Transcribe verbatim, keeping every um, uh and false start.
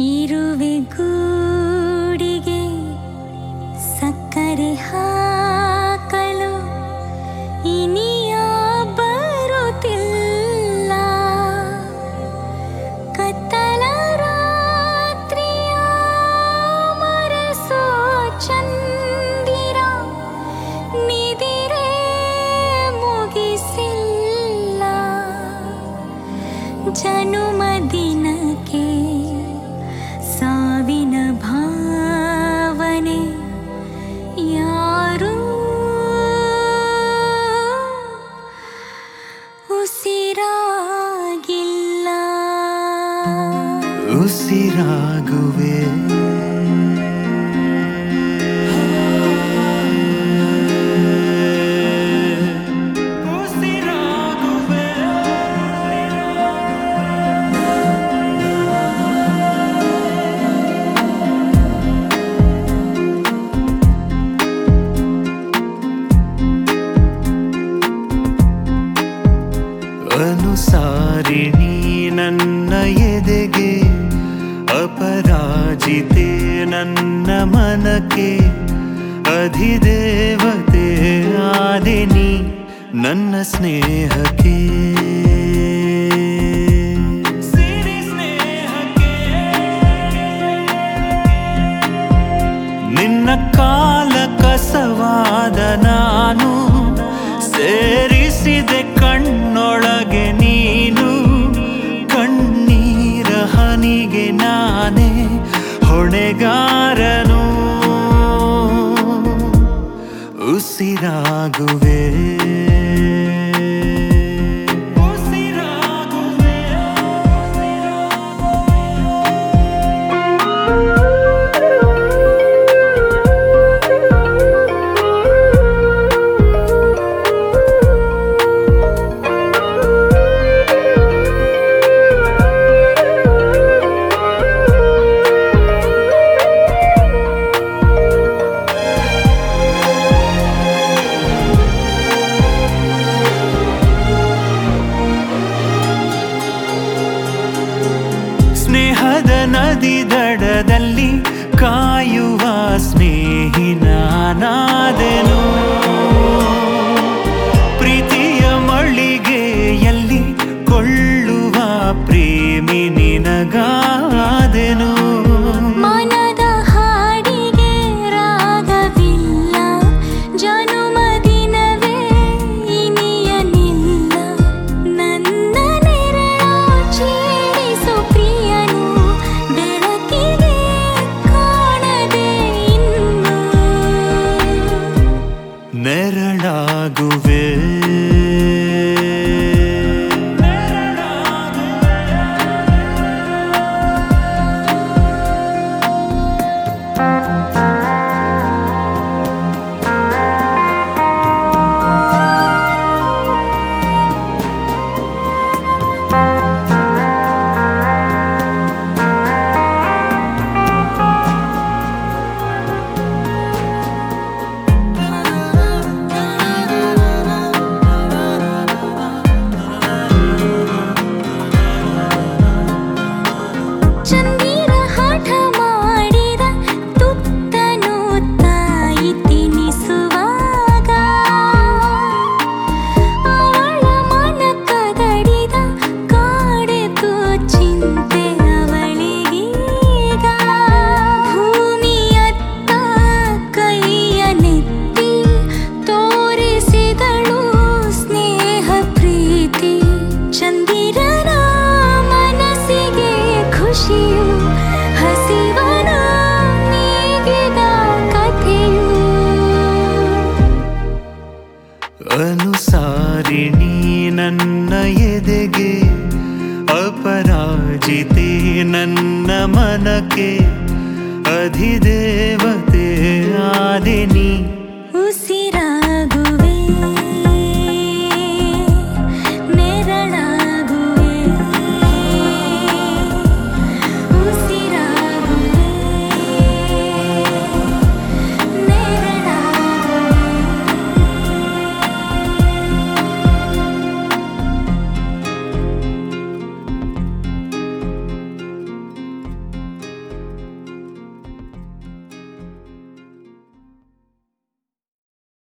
ಇರುವೆ ಗೂಡಿಗೆ ಸಕ್ಕರೆ ಹಾಕಲು ಇನಿಯ ಬರುತ್ತಿಲ್ಲ. ಕತ್ತಲ ರಾತ್ರಿಯ ಮರೆಸೋ ಚಂದಿರ ನಿದಿರೆ ಮುಗಿಸಿಲ್ಲ. ಜನುಮ ದಿನಕ್ಕೆ ಸಾವಿನ ಭಾವನೆ ಯಾರು ಉಸಿರಾಗಿಲ್ಲ. ಉಸಿರಾಗುವೆ ಅನುಸಾರಿಣಿ ನನ್ನ ಎದೆಗೆ, ಅಪರಾಜಿತೆ ನನ್ನ ಮನಕ್ಕೆ, ಅಧಿದೇವತೆ ಆದೆ ನೀ ನನ್ನ ಸ್ನೇಹಕ್ಕೆ. ನಿನ್ನ ಕಾಲ ಕಸವಾದ ನಾನು ಸೇರಿಸಿದೆ ಕಣ್ಣೊಳಗೆ ನೀನು. ಕಣ್ಣೀರ ಹನಿಗೆ ನಾನೇ ಹೊಣೆಗಾರನು. ಉಸಿರಾಗುವೆ ಸ್ನೇಹದ ನದಿ ದಡದಲ್ಲಿ ಕಾಯುವ ಸ್ನೇಹಿ ನಾನಾದೆನು. ಪ್ರೀತಿಯ ಮಳಿಗೆಯಲ್ಲಿ ಕೊಳ್ಳುವ ಪ್ರೇಮಿ ನಿನಗಾದೆನು. ಮನದ ಹಾಡಿಗೆ ರಾಗವಿಲ್ಲ, ಜನುಮ ದಿನವೇ ಇನಿಯನಿಲ್ಲ. ನನ್ನ ನೆರಳ ಚೀರಿಸು ಪ್ರಿಯನು, ಬೆಳಕಿಗೆ ಕಾಣದೆ ಇನ್ನು. ನೆರಳಾಗುವೆ ಚಂದಿರ ಹಠ ಮಾಡಿದ ತುತ್ತನು ತಾಯಿ ತಿನಿಸುವಾಗ, ಅವಳ ಮನ ಕದಡಿದ ಕಾಡೆತು ಚಿಂತೆ ಅವಳಿಗೀಗ. ಭೂಮಿಯತ್ತ ಕೈಯ ನೆತ್ತಿ ತೋರಿಸಿದಳು ಸ್ನೇಹ ಪ್ರೀತಿ. ಚಂದಿರನ ಮನಸ್ಸಿಗೆ ಖುಷಿಯು ಹಸಿವನ ನೀಗಿದ ಕಥೆಯು. ಅನುಸಾರಿಣಿ ನನ್ನ ಎದೆಗೆ, ಅಪರಾಜಿತೆ ನನ್ನ ಮನಕ್ಕೆ, ಅಧಿದೇವತೆ